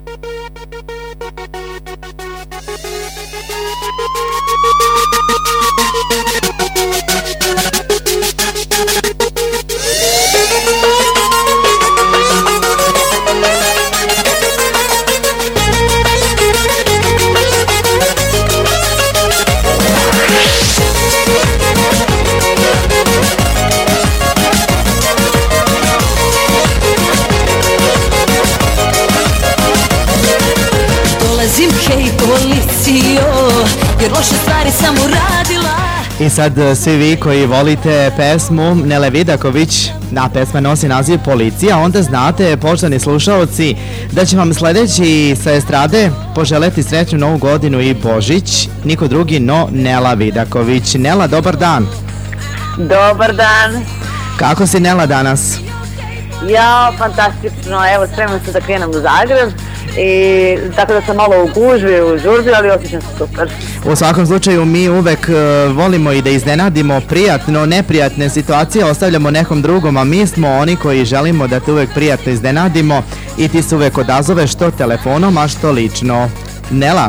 Dolazim, hej policijo, jer loše stvari sam uradila. I sad svi vi koji volite pesmu Nele Vidaković, a pesma nosi naziv Policija, onda znate, poštovani slušaoci, da će vam sledeći sa estrade poželeti srećnu novu godinu i Božić, niko drugi no Nela Vidaković. Nela, dobar dan. Dobar dan. Kako si, Nela, danas? Ja, fantastično, evo spremam se da krenem u Zagreb i tako da sam malo u gužvi, u žurbi, ali osjećam se super. U svakom slučaju mi uvek volimo i da iznenadimo prijatno, neprijatne situacije, ostavljamo nekom drugom, a mi smo oni koji želimo da te uvek prijatno iznenadimo i ti se uvek odazoveš što telefonom, a što lično. Nela,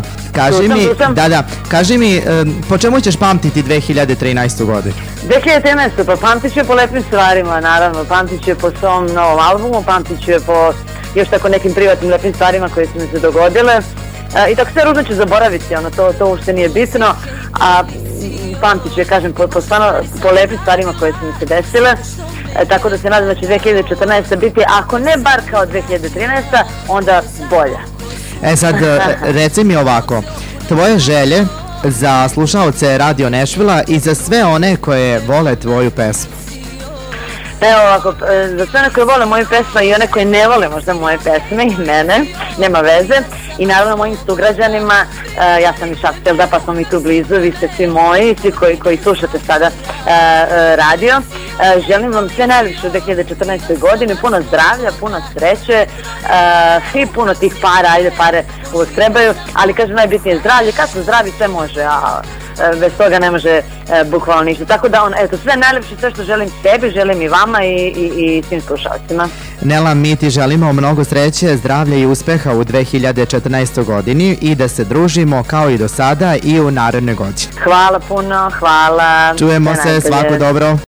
kaži mi, po čemu ćeš pamtiti 2013. godinu? 2013. pa pamtit ću je po lepim stvarima, naravno, pamtit ću je po svom novom albumu, pamtit ću je po još tako nekim privatnim lepim stvarima koje su mi se dogodile. I tako sve ružno ću zaboraviti, to uopšte nije bitno, a pamtit ću je, kažem, po lepim stvarima koje su mi se desile. Tako da se nadam da će 2014. biti, ako ne bar kao 2013. onda bolja. E sad, reci mi ovako, tvoje želje za slušaoce Radio Nešvila i za sve one koje vole tvoju pesmu? Evo ovako, za sve one koje vole moju pesmu i one koje ne vole možda moje pesme i mene, nema veze, i naravno mojim sugrađanima, ja sam iz Šapstelda pa smo mi tu blizu, vi ste svi moji, svi koji slušate sada radio. Želim vam sve najljepše u 2014. godini, puno zdravlja, puno sreće i puno tih para, ajde pare uvek trebaju, ali kažem najbitnije zdravlje, kad smo zdravi sve može, a bez toga ne može bukvalno ništa. Tako da eto, sve najljepše, sve što želim sebi, želim i vama i svim slušalcima. Nela, mi ti želimo mnogo sreće, zdravlja i uspeha u 2014. godini i da se družimo kao i do sada i u narednoj godini. Hvala puno, hvala. Čujemo se, svako dobro.